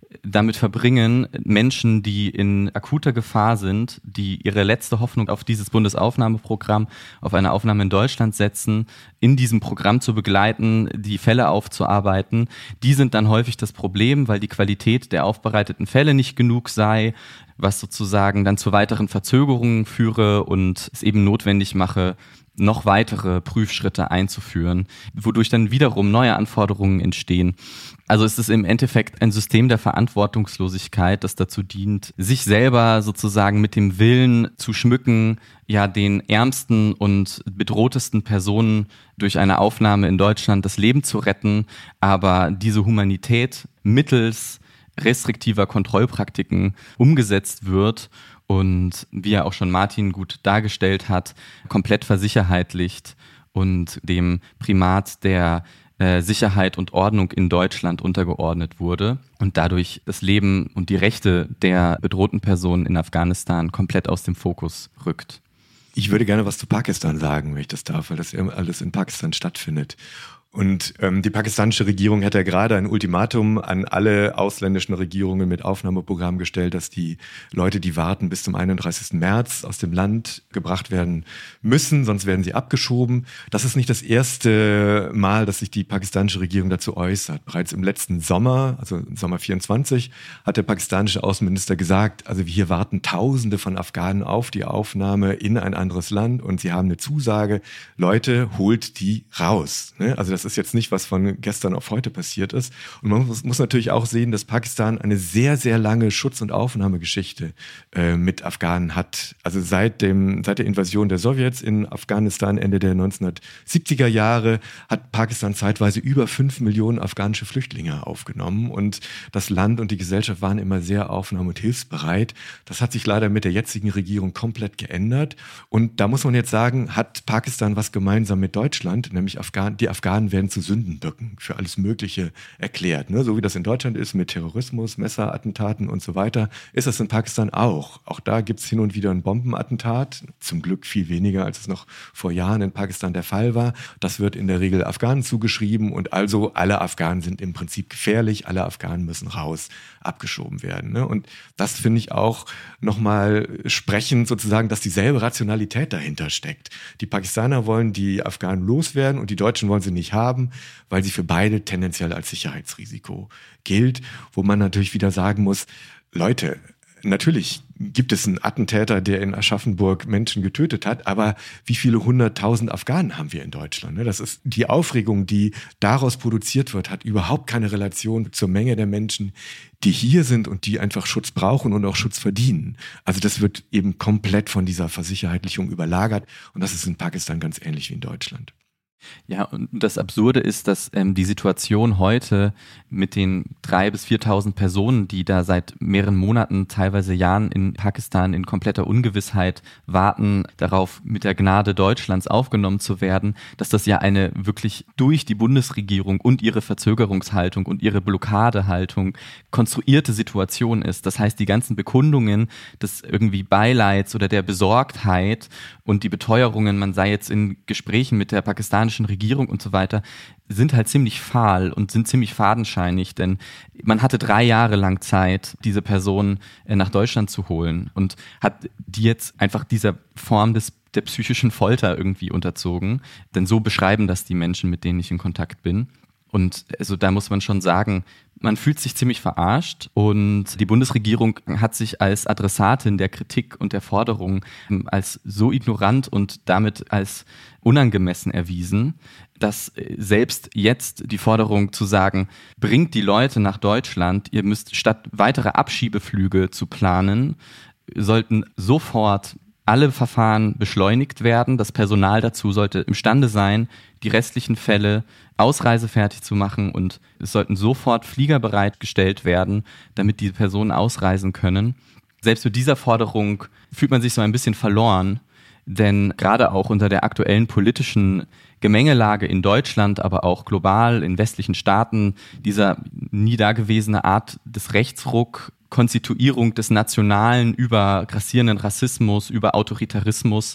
damit verbringen, Menschen, die in akuter Gefahr sind, die ihre letzte Hoffnung auf dieses Bundesaufnahmeprogramm, auf eine Aufnahme in Deutschland setzen, in diesem Programm zu begleiten, die Fälle aufzuarbeiten. Die sind dann häufig das Problem, weil die Qualität der aufbereiteten Fälle nicht genug sei, was sozusagen dann zu weiteren Verzögerungen führe und es eben notwendig mache, noch weitere Prüfschritte einzuführen, wodurch dann wiederum neue Anforderungen entstehen. Also es ist im Endeffekt ein System der Verantwortungslosigkeit, das dazu dient, sich selber sozusagen mit dem Willen zu schmücken, ja den ärmsten und bedrohtesten Personen durch eine Aufnahme in Deutschland das Leben zu retten, aber diese Humanität mittels restriktiver Kontrollpraktiken umgesetzt wird und wie ja auch schon Martin gut dargestellt hat, komplett versicherheitlicht und dem Primat der Sicherheit und Ordnung in Deutschland untergeordnet wurde und dadurch das Leben und die Rechte der bedrohten Personen in Afghanistan komplett aus dem Fokus rückt.
Ich würde gerne was zu Pakistan sagen, wenn ich das darf, weil das alles in Pakistan stattfindet. Und die pakistanische Regierung hat ja gerade ein Ultimatum an alle ausländischen Regierungen mit Aufnahmeprogramm gestellt, dass die Leute, die warten, bis zum 31. März aus dem Land gebracht werden müssen, sonst werden sie abgeschoben. Das ist nicht das erste Mal, dass sich die pakistanische Regierung dazu äußert. Bereits im letzten Sommer, also im Sommer 24, hat der pakistanische Außenminister gesagt, also hier warten Tausende von Afghanen auf die Aufnahme in ein anderes Land und sie haben eine Zusage, Leute, holt die raus. Also das ist jetzt nicht, was von gestern auf heute passiert ist. Und man muss natürlich auch sehen, dass Pakistan eine sehr, sehr lange Schutz- und Aufnahmegeschichte mit Afghanen hat. Also seit der Invasion der Sowjets in Afghanistan Ende der 1970er Jahre hat Pakistan zeitweise über 5 Millionen afghanische Flüchtlinge aufgenommen. Und das Land und die Gesellschaft waren immer sehr aufnahme- und hilfsbereit. Das hat sich leider mit der jetzigen Regierung komplett geändert. Und da muss man jetzt sagen, hat Pakistan was gemeinsam mit Deutschland, nämlich die Afghanen werden zu Sündenböcken für alles Mögliche erklärt. Ne? So wie das in Deutschland ist mit Terrorismus, Messerattentaten und so weiter, ist das in Pakistan auch. Auch da gibt es hin und wieder ein Bombenattentat, zum Glück viel weniger, als es noch vor Jahren in Pakistan der Fall war. Das wird in der Regel Afghanen zugeschrieben und also alle Afghanen sind im Prinzip gefährlich, alle Afghanen müssen raus, abgeschoben werden. Ne? Und das finde ich auch nochmal sprechend sozusagen, dass dieselbe Rationalität dahinter steckt. Die Pakistaner wollen die Afghanen loswerden und die Deutschen wollen sie nicht haben, weil sie für beide tendenziell als Sicherheitsrisiko gilt, wo man natürlich wieder sagen muss, Leute, natürlich gibt es einen Attentäter, der in Aschaffenburg Menschen getötet hat, aber wie viele 100.000 Afghanen haben wir in Deutschland? Das ist die Aufregung, die daraus produziert wird, hat überhaupt keine Relation zur Menge der Menschen, die hier sind und die einfach Schutz brauchen und auch Schutz verdienen. Also das wird eben komplett von dieser Versicherheitlichung überlagert und das ist in Pakistan ganz ähnlich wie in Deutschland.
Ja, und das Absurde ist, dass die Situation heute mit den 3.000 bis 4.000 Personen, die da seit mehreren Monaten, teilweise Jahren in Pakistan in kompletter Ungewissheit warten, darauf mit der Gnade Deutschlands aufgenommen zu werden, dass das ja eine wirklich durch die Bundesregierung und ihre Verzögerungshaltung und ihre Blockadehaltung konstruierte Situation ist. Das heißt, die ganzen Bekundungen des irgendwie Beileids oder der Besorgtheit und die Beteuerungen, man sei jetzt in Gesprächen mit der pakistanischen Regierung und so weiter, sind halt ziemlich fahl und sind ziemlich fadenscheinig, denn man hatte 3 Jahre lang Zeit, diese Person nach Deutschland zu holen und hat die jetzt einfach dieser Form der psychischen Folter irgendwie unterzogen, denn so beschreiben das die Menschen, mit denen ich in Kontakt bin. Und also da muss man schon sagen, man fühlt sich ziemlich verarscht und die Bundesregierung hat sich als Adressatin der Kritik und der Forderung als so ignorant und damit als unangemessen erwiesen, dass selbst jetzt die Forderung zu sagen, bringt die Leute nach Deutschland, ihr müsst statt weitere Abschiebeflüge zu planen, sollten sofort alle Verfahren beschleunigt werden. Das Personal dazu sollte imstande sein, die restlichen Fälle ausreisefertig zu machen und es sollten sofort Flieger bereitgestellt werden, damit die Personen ausreisen können. Selbst mit dieser Forderung fühlt man sich so ein bisschen verloren, denn gerade auch unter der aktuellen politischen Gemengelage in Deutschland, aber auch global in westlichen Staaten, dieser nie dagewesene Art des Rechtsruck, Konstituierung des Nationalen über grassierenden Rassismus, über Autoritarismus,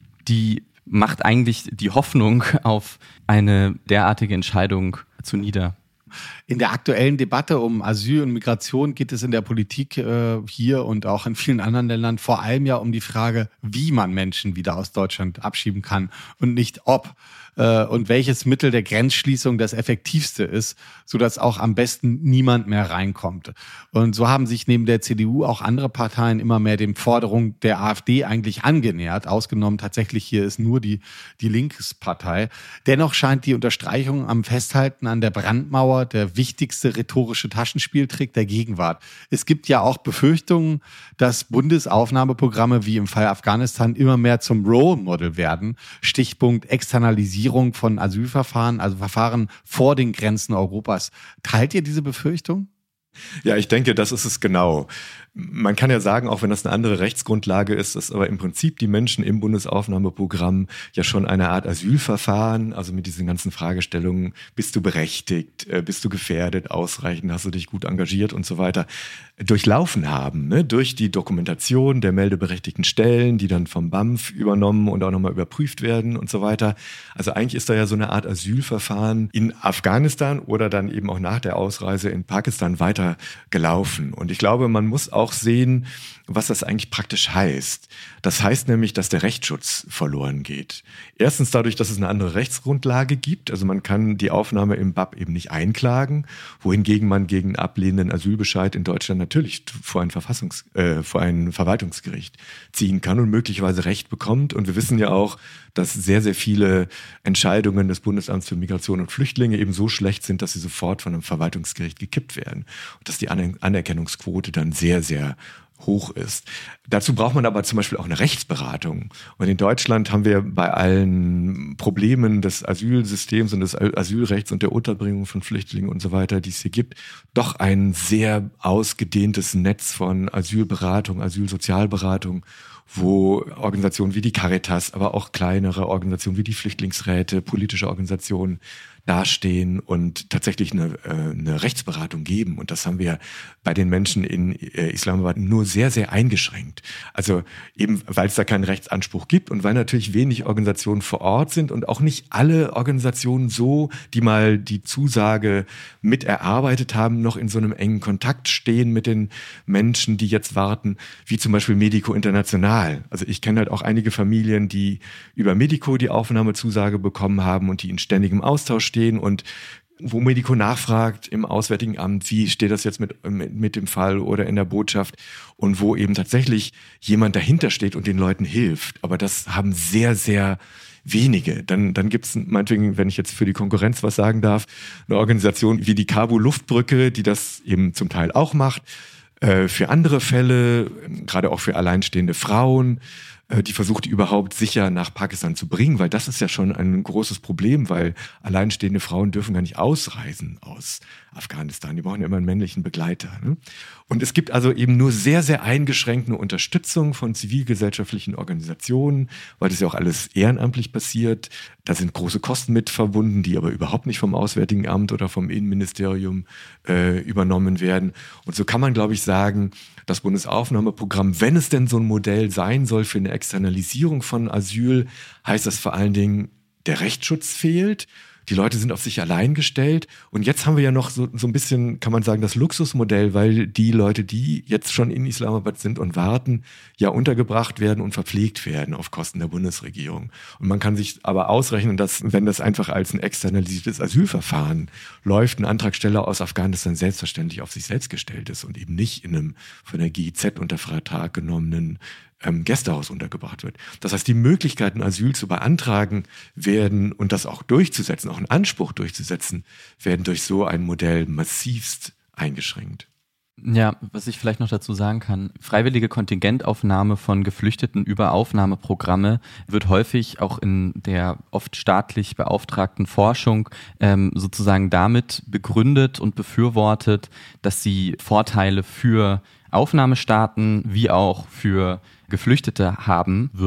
die macht eigentlich die Hoffnung auf eine derartige Entscheidung zunieder.
In der aktuellen Debatte um Asyl und Migration geht es in der Politik hier und auch in vielen anderen Ländern vor allem ja um die Frage, wie man Menschen wieder aus Deutschland abschieben kann und nicht ob. Und welches Mittel der Grenzschließung das effektivste ist, sodass auch am besten niemand mehr reinkommt. Und so haben sich neben der CDU auch andere Parteien immer mehr den Forderungen der AfD eigentlich angenähert. Ausgenommen tatsächlich hier ist nur die Linkspartei. Dennoch scheint die Unterstreichung am Festhalten an der Brandmauer der wichtigste rhetorische Taschenspieltrick der Gegenwart. Es gibt ja auch Befürchtungen, dass Bundesaufnahmeprogramme wie im Fall Afghanistan immer mehr zum Role Model werden. Stichpunkt Externalisierung von Asylverfahren, also Verfahren vor den Grenzen Europas. Teilt ihr diese Befürchtung?
Ja, ich denke, das ist es genau. Man kann ja sagen, auch wenn das eine andere Rechtsgrundlage ist, dass aber im Prinzip die Menschen im Bundesaufnahmeprogramm ja schon eine Art Asylverfahren, also mit diesen ganzen Fragestellungen, bist du berechtigt, bist du gefährdet, ausreichend, hast du dich gut engagiert und so weiter, durchlaufen haben, ne? Durch die Dokumentation der meldeberechtigten Stellen, die dann vom BAMF übernommen und auch nochmal überprüft werden und so weiter. Also eigentlich ist da ja so eine Art Asylverfahren in Afghanistan oder dann eben auch nach der Ausreise in Pakistan weiter gelaufen. Und ich glaube, man muss auch sehen, was das eigentlich praktisch heißt. Das heißt nämlich, dass der Rechtsschutz verloren geht. Erstens dadurch, dass es eine andere Rechtsgrundlage gibt. Also man kann die Aufnahme im BAP eben nicht einklagen, wohingegen man gegen einen ablehnenden Asylbescheid in Deutschland natürlich vor ein Verwaltungsgericht ziehen kann und möglicherweise Recht bekommt. Und wir wissen ja auch, dass sehr, sehr viele Entscheidungen des Bundesamts für Migration und Flüchtlinge eben so schlecht sind, dass sie sofort von einem Verwaltungsgericht gekippt werden. Und dass die Anerkennungsquote dann sehr, sehr hoch ist. Dazu braucht man aber zum Beispiel auch eine Rechtsberatung. Und in Deutschland haben wir bei allen Problemen des Asylsystems und des Asylrechts und der Unterbringung von Flüchtlingen und so weiter, die es hier gibt, doch ein sehr ausgedehntes Netz von Asylberatung, Asylsozialberatung, wo Organisationen wie die Caritas, aber auch kleinere Organisationen wie die Flüchtlingsräte, politische Organisationen dastehen und tatsächlich eine Rechtsberatung geben. Und das haben wir bei den Menschen in Islamabad nur sehr, sehr eingeschränkt. Also eben, weil es da keinen Rechtsanspruch gibt und weil natürlich wenig Organisationen vor Ort sind und auch nicht alle Organisationen so, die mal die Zusage mit erarbeitet haben, noch in so einem engen Kontakt stehen mit den Menschen, die jetzt warten, wie zum Beispiel Medico International. Also ich kenne halt auch einige Familien, die über Medico die Aufnahmezusage bekommen haben und die in ständigem Austausch stehen und wo Medico nachfragt im Auswärtigen Amt, wie steht das jetzt mit dem Fall oder in der Botschaft und wo eben tatsächlich jemand dahinter steht und den Leuten hilft. Aber das haben sehr, sehr wenige. Dann gibt es meinetwegen, wenn ich jetzt für die Konkurrenz was sagen darf, eine Organisation wie die Kabul Luftbrücke, die das eben zum Teil auch macht, für andere Fälle, gerade auch für alleinstehende Frauen, die versucht, die überhaupt sicher nach Pakistan zu bringen, weil das ist ja schon ein großes Problem, weil alleinstehende Frauen dürfen gar nicht ausreisen aus Afghanistan. Die brauchen ja immer einen männlichen Begleiter. Ne? Und es gibt also eben nur sehr, sehr eingeschränkte Unterstützung von zivilgesellschaftlichen Organisationen, weil das ja auch alles ehrenamtlich passiert. Da sind große Kosten mit verbunden, die aber überhaupt nicht vom Auswärtigen Amt oder vom Innenministerium übernommen werden. Und so kann man, glaube ich, sagen, das Bundesaufnahmeprogramm, wenn es denn so ein Modell sein soll für eine Externalisierung von Asyl, heißt das vor allen Dingen, der Rechtsschutz fehlt. Die Leute sind auf sich allein gestellt. Und jetzt haben wir ja noch so ein bisschen, kann man sagen, das Luxusmodell, weil die Leute, die jetzt schon in Islamabad sind und warten, ja untergebracht werden und verpflegt werden auf Kosten der Bundesregierung. Und man kann sich aber ausrechnen, dass, wenn das einfach als ein externalisiertes Asylverfahren läuft, ein Antragsteller aus Afghanistan selbstverständlich auf sich selbst gestellt ist und eben nicht in einem von der GIZ unter Vertrag genommenen Gästehaus untergebracht wird. Das heißt, die Möglichkeiten, Asyl zu beantragen werden und das auch durchzusetzen, auch einen Anspruch durchzusetzen, werden durch so ein Modell massivst eingeschränkt.
Ja, was ich vielleicht noch dazu sagen kann, freiwillige Kontingentaufnahme von Geflüchteten über Aufnahmeprogramme wird häufig auch in der oft staatlich beauftragten Forschung sozusagen damit begründet und befürwortet, dass sie Vorteile für Aufnahmestaaten wie auch für Geflüchtete haben würden.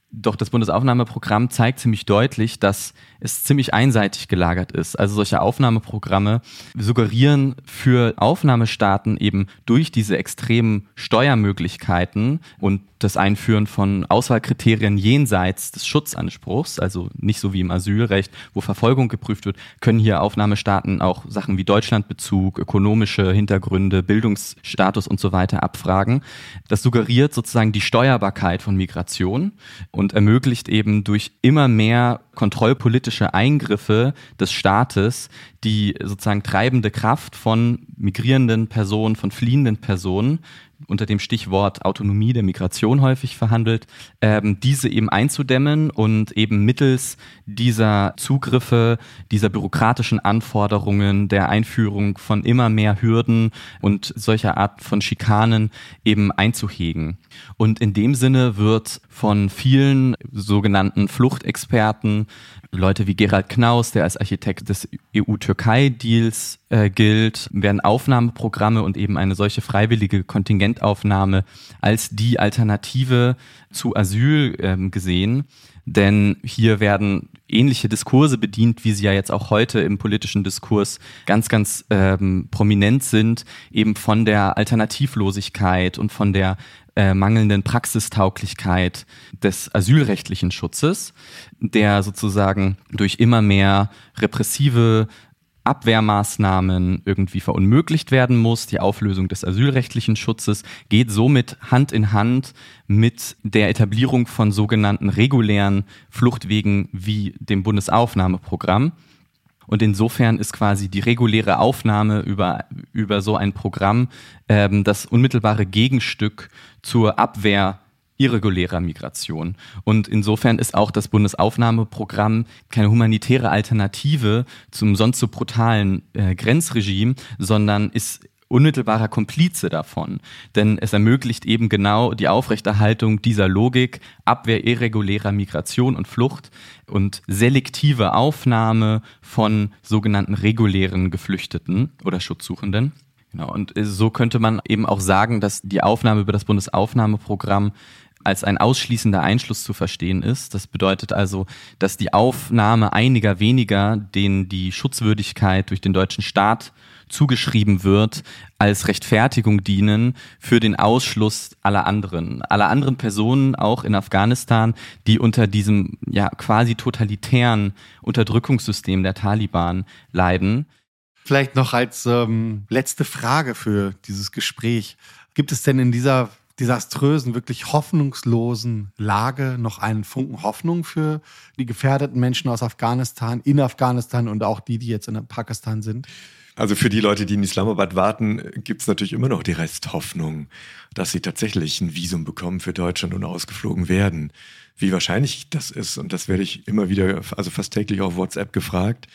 Doch das Bundesaufnahmeprogramm zeigt ziemlich deutlich, dass es ziemlich einseitig gelagert ist. Also solche Aufnahmeprogramme suggerieren für Aufnahmestaaten eben durch diese extremen Steuermöglichkeiten und das Einführen von Auswahlkriterien jenseits des Schutzanspruchs, also nicht so wie im Asylrecht, wo Verfolgung geprüft wird, können hier Aufnahmestaaten auch Sachen wie Deutschlandbezug, ökonomische Hintergründe, Bildungsstatus und so weiter abfragen. Das suggeriert sozusagen die Steuerbarkeit von Migration und ermöglicht eben durch immer mehr kontrollpolitische Eingriffe des Staates die sozusagen treibende Kraft von migrierenden Personen, von fliehenden Personen, unter dem Stichwort Autonomie der Migration häufig verhandelt, diese eben einzudämmen und eben mittels dieser Zugriffe, dieser bürokratischen Anforderungen, der Einführung von immer mehr Hürden und solcher Art von Schikanen eben einzuhegen. Und in dem Sinne wird von vielen sogenannten Fluchtexperten, Leute wie Gerald Knaus, der als Architekt des EU-Türkei-Deals gilt, werden Aufnahmeprogramme und eben eine solche freiwillige Kontingentaufnahme als die Alternative zu Asyl gesehen. Denn hier werden ähnliche Diskurse bedient, wie sie ja jetzt auch heute im politischen Diskurs ganz, ganz prominent sind, eben von der Alternativlosigkeit und von der mangelnden Praxistauglichkeit des asylrechtlichen Schutzes, der sozusagen durch immer mehr repressive Abwehrmaßnahmen irgendwie verunmöglicht werden muss. Die Auflösung des asylrechtlichen Schutzes geht somit Hand in Hand mit der Etablierung von sogenannten regulären Fluchtwegen wie dem Bundesaufnahmeprogramm. Und insofern ist quasi die reguläre Aufnahme über so ein Programm das unmittelbare Gegenstück zur Abwehr irregulärer Migration. Und insofern ist auch das Bundesaufnahmeprogramm keine humanitäre Alternative zum sonst so brutalen Grenzregime, sondern ist unmittelbarer Komplize davon. Denn es ermöglicht eben genau die Aufrechterhaltung dieser Logik, Abwehr irregulärer Migration und Flucht und selektive Aufnahme von sogenannten regulären Geflüchteten oder Schutzsuchenden. Genau. Und so könnte man eben auch sagen, dass die Aufnahme über das Bundesaufnahmeprogramm als ein ausschließender Einschluss zu verstehen ist. Das bedeutet also, dass die Aufnahme einiger weniger, denen die Schutzwürdigkeit durch den deutschen Staat zugeschrieben wird, als Rechtfertigung dienen für den Ausschluss aller anderen Personen, auch in Afghanistan, die unter diesem ja quasi totalitären Unterdrückungssystem der Taliban leiden.
Vielleicht noch als letzte Frage für dieses Gespräch. Gibt es denn in dieser desaströsen, wirklich hoffnungslosen Lage noch einen Funken Hoffnung für die gefährdeten Menschen aus Afghanistan, in Afghanistan und auch die jetzt in Pakistan sind?
Also für die Leute, die in Islamabad warten, gibt es natürlich immer noch die Resthoffnung, dass sie tatsächlich ein Visum bekommen für Deutschland und ausgeflogen werden. Wie wahrscheinlich das ist, und das werde ich immer wieder, also fast täglich auf WhatsApp gefragt,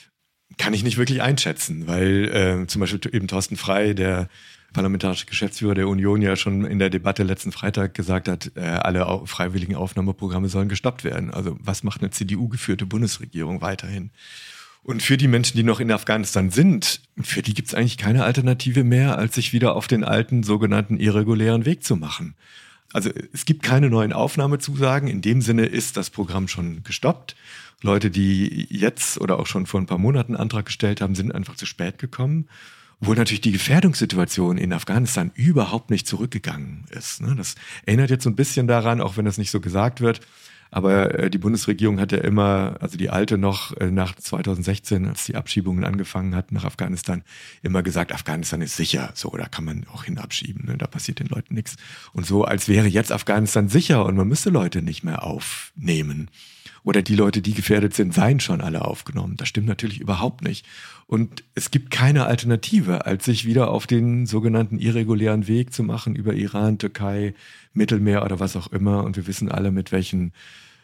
kann ich nicht wirklich einschätzen, weil zum Beispiel eben Thorsten Frey, der parlamentarische Geschäftsführer der Union, ja schon in der Debatte letzten Freitag gesagt hat, alle freiwilligen Aufnahmeprogramme sollen gestoppt werden. Also was macht eine CDU-geführte Bundesregierung weiterhin? Und für die Menschen, die noch in Afghanistan sind, für die gibt es eigentlich keine Alternative mehr, als sich wieder auf den alten sogenannten irregulären Weg zu machen. Also es gibt keine neuen Aufnahmezusagen. In dem Sinne ist das Programm schon gestoppt. Leute, die jetzt oder auch schon vor ein paar Monaten einen Antrag gestellt haben, sind einfach zu spät gekommen. Obwohl natürlich die Gefährdungssituation in Afghanistan überhaupt nicht zurückgegangen ist. Das erinnert jetzt so ein bisschen daran, auch wenn das nicht so gesagt wird. Aber die Bundesregierung hat ja immer, also die alte noch nach 2016, als die Abschiebungen angefangen hatten nach Afghanistan, immer gesagt, Afghanistan ist sicher. So, da kann man auch hin abschieben. Da passiert den Leuten nichts. Und so, als wäre jetzt Afghanistan sicher und man müsste Leute nicht mehr aufnehmen. Oder die Leute, die gefährdet sind, seien schon alle aufgenommen. Das stimmt natürlich überhaupt nicht. Und es gibt keine Alternative, als sich wieder auf den sogenannten irregulären Weg zu machen über Iran, Türkei, Mittelmeer oder was auch immer. Und wir wissen alle, mit welchen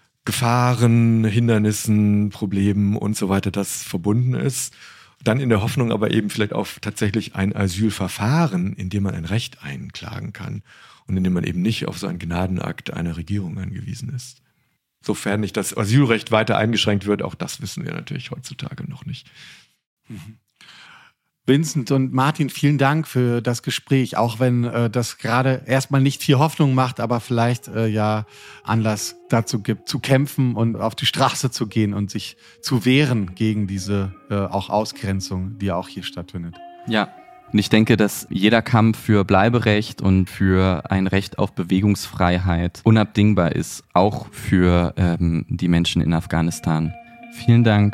Gefahren, Hindernissen, Problemen und so weiter das verbunden ist. Dann in der Hoffnung aber eben vielleicht auf tatsächlich ein Asylverfahren, in dem man ein Recht einklagen kann und in dem man eben nicht auf so einen Gnadenakt einer Regierung angewiesen ist. Sofern nicht das Asylrecht weiter eingeschränkt wird, auch das wissen wir natürlich heutzutage noch nicht.
Vincent und Martin, vielen Dank für das Gespräch, auch wenn das gerade erstmal nicht viel Hoffnung macht, aber vielleicht Anlass dazu gibt, zu kämpfen und auf die Straße zu gehen und sich zu wehren gegen diese auch Ausgrenzung, die auch hier stattfindet.
Ja, und ich denke, dass jeder Kampf für Bleiberecht und für ein Recht auf Bewegungsfreiheit unabdingbar ist, auch für die Menschen in Afghanistan. Vielen Dank.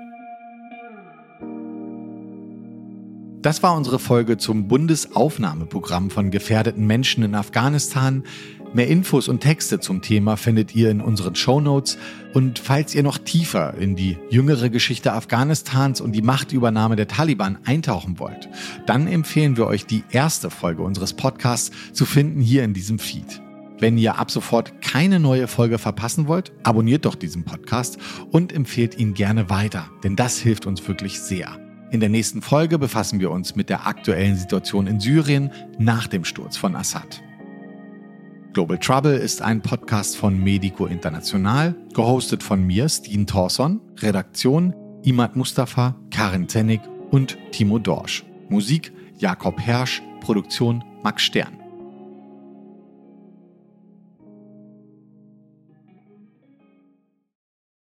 Das war unsere Folge zum Bundesaufnahmeprogramm von gefährdeten Menschen in Afghanistan. Mehr Infos und Texte zum Thema findet ihr in unseren Shownotes. Und falls ihr noch tiefer in die jüngere Geschichte Afghanistans und die Machtübernahme der Taliban eintauchen wollt, dann empfehlen wir euch, die erste Folge unseres Podcasts zu finden hier in diesem Feed. Wenn ihr ab sofort keine neue Folge verpassen wollt, abonniert doch diesen Podcast und empfehlt ihn gerne weiter, denn das hilft uns wirklich sehr. In der nächsten Folge befassen wir uns mit der aktuellen Situation in Syrien nach dem Sturz von Assad. Global Trouble ist ein Podcast von Medico International, gehostet von mir, Stine Thorson, Redaktion Imad Mustafa, Karin Zennig und Timo Dorsch. Musik Jakob Hersch, Produktion Max Stern.